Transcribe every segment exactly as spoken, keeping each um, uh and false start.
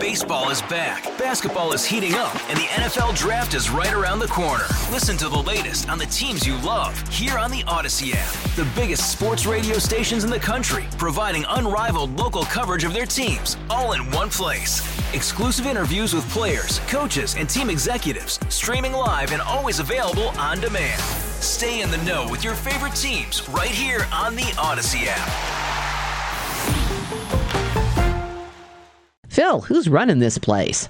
Baseball is back, basketball is heating up, and the N F L Draft is right around the corner. Listen to the latest on the teams you love here on the Odyssey app. The biggest sports radio stations in the country, providing unrivaled local coverage of their teams, all in one place. Exclusive interviews with players, coaches, and team executives, streaming live and always available on demand. Stay in the know with your favorite teams right here on the Odyssey app. Phil, who's running this place?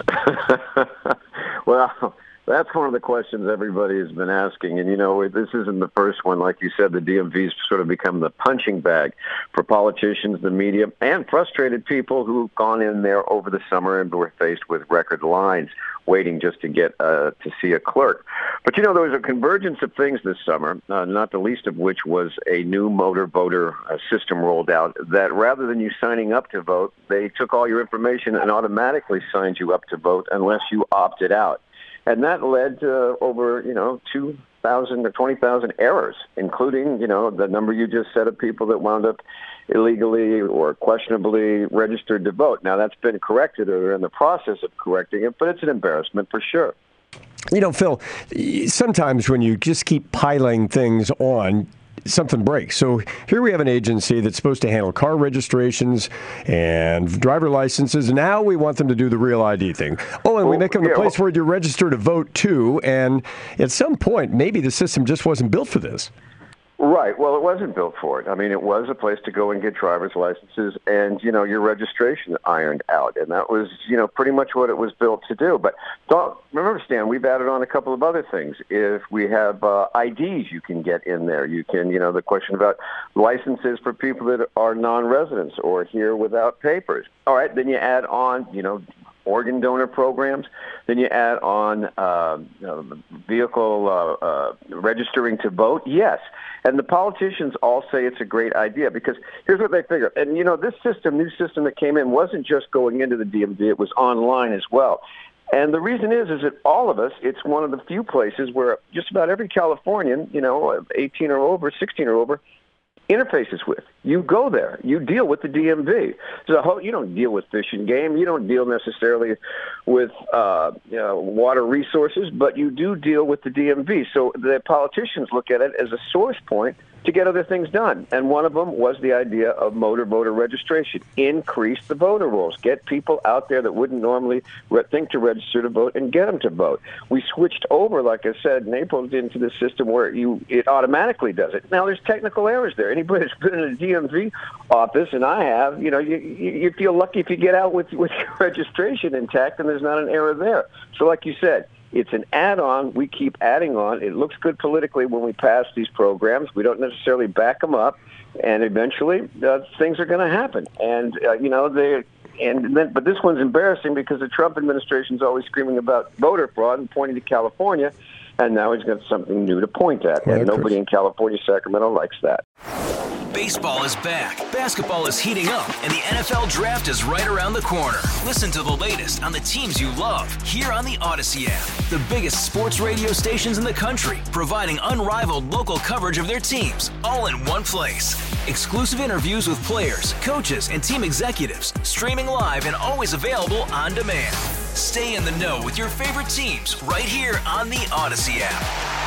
Well, that's one of the questions everybody has been asking. And, you know, this isn't the first one. Like you said, the D M V's sort of become the punching bag for politicians, the media, and frustrated people who've gone in there over the summer and were faced with record lines waiting just to get uh, to see a clerk. But, you know, there was a convergence of things this summer, uh, not the least of which was a new motor voter uh, system rolled out that rather than you signing up to vote, they took all your information and automatically signed you up to vote unless you opted out. And that led to over, you know, two thousand or twenty thousand errors, including, you know, the number you just said of people that wound up illegally or questionably registered to vote. Now, that's been corrected, or they're in the process of correcting it, but it's an embarrassment for sure. You know, Phil, sometimes when you just keep piling things on, something breaks. So here we have an agency that's supposed to handle car registrations and driver licenses. Now we want them to do the real I D thing. Oh, and we make them the place where you register to vote too. And at some point, maybe the system just wasn't built for this. Right. Well, it wasn't built for it. I mean, it was a place to go and get driver's licenses and, you know, your registration ironed out. And that was, you know, pretty much what it was built to do. But don't remember, Stan, we've added on a couple of other things. If we have uh, I Ds you can get in there, you can, you know, the question about licenses for people that are non-residents or here without papers. All right. Then you add on, you know, organ donor programs. Then you add on uh, you know, vehicle uh, uh, registering to vote. Yes. And the politicians all say it's a great idea because here's what they figure. And, you know, this system, new system that came in wasn't just going into the D M V. It was online as well. And the reason is, is that all of us, it's one of the few places where just about every Californian, you know, eighteen or over, sixteen or over, interfaces with. You go there. You deal with the D M V. So whole, you don't deal with fish and game. You don't deal necessarily with uh, you know, water resources, but you do deal with the D M V. So the politicians look at it as a source point to get other things done. And one of them was the idea of motor voter registration. Increase the voter rolls. Get people out there that wouldn't normally re- think to register to vote and get them to vote. We switched over, like I said, Naples into the system where you it automatically does it. Now, there's technical errors there. Anybody that's been in a D M V office, and I have, you know, you, you feel lucky if you get out with, with your registration intact and there's not an error there. So like you said, it's an add-on. We keep adding on. It looks good politically when we pass these programs. We don't necessarily back them up, and eventually uh, things are going to happen. And uh, you know, they and then, but this one's embarrassing because the Trump administration is always screaming about voter fraud and pointing to California, and now he's got something new to point at, and nobody in California, Sacramento likes that. Baseball is back, basketball is heating up, and the N F L Draft is right around the corner. Listen to the latest on the teams you love here on the Odyssey app. The biggest sports radio stations in the country, providing unrivaled local coverage of their teams, all in one place. Exclusive interviews with players, coaches, and team executives, streaming live and always available on demand. Stay in the know with your favorite teams right here on the Odyssey app.